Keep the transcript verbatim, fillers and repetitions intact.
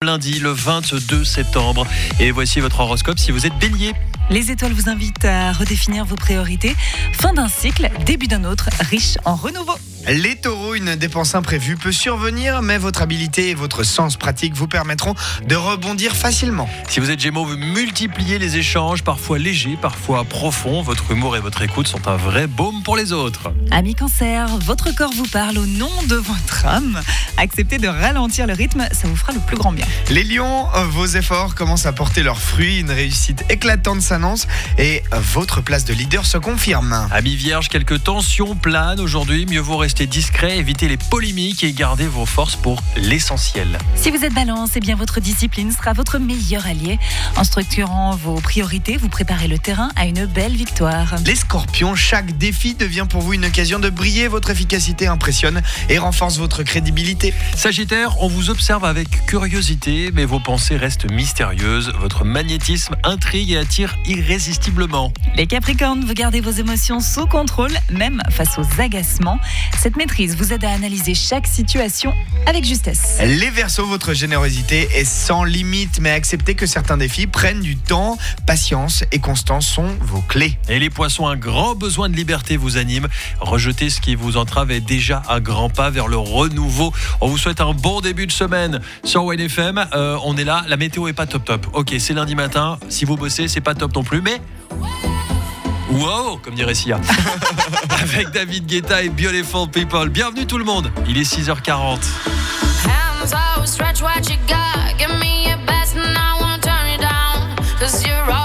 lundi, le vingt-deux septembre. Et voici votre horoscope si vous êtes Bélier. Les étoiles vous invitent à redéfinir vos priorités. Fin d'un cycle, début d'un autre, riche en renouveau. Les taureaux, une dépense imprévue peut survenir, mais votre habileté et votre sens pratique vous permettront de rebondir facilement. Si vous êtes Gémeaux, vous multipliez les échanges, parfois légers, parfois profonds. Votre humour et votre écoute sont un vrai baume pour les autres. Amis Cancer, votre corps vous parle au nom de votre âme. Acceptez de ralentir le rythme, ça vous fera le plus grand bien. Les lions, vos efforts commencent à porter leurs fruits, une réussite éclatante s'annonce et votre place de leader se confirme. Amis Vierge, quelques tensions planent aujourd'hui. Mieux vaut rester discret, éviter les polémiques et garder vos forces pour l'essentiel. Si vous êtes Balance, eh bien votre discipline sera votre meilleur allié. En structurant vos priorités, vous préparez le terrain à une belle victoire. Les scorpions, chaque défi devient pour vous une occasion de briller. Votre efficacité impressionne et renforce votre crédibilité. Sagittaire, on vous observe avec curiosité, mais vos pensées restent mystérieuses. Votre magnétisme intrigue et attire irrésistiblement. Les Capricornes, vous gardez vos émotions sous contrôle, même face aux agacements. Cette maîtrise vous aide à analyser chaque situation avec justesse. Les Verseaux, votre générosité est sans limite, mais acceptez que certains défis prennent du temps. Patience et constance sont vos clés. Et les Poissons, un grand besoin de liberté vous anime. Rejeter ce qui vous entrave est déjà un grand pas vers le renouveau. On vous souhaite un bon début de semaine sur Wine F M. Euh, on est là, la météo est pas top top. Ok, c'est lundi matin. Si vous bossez, c'est pas top non plus, mais... Wow, comme dirait Sia. Avec David Guetta et Beautiful People. Bienvenue tout le monde. Il est six heures quarante. Hands out, stretch what you got. Give me your best and I won't turn you down. 'Cause you're all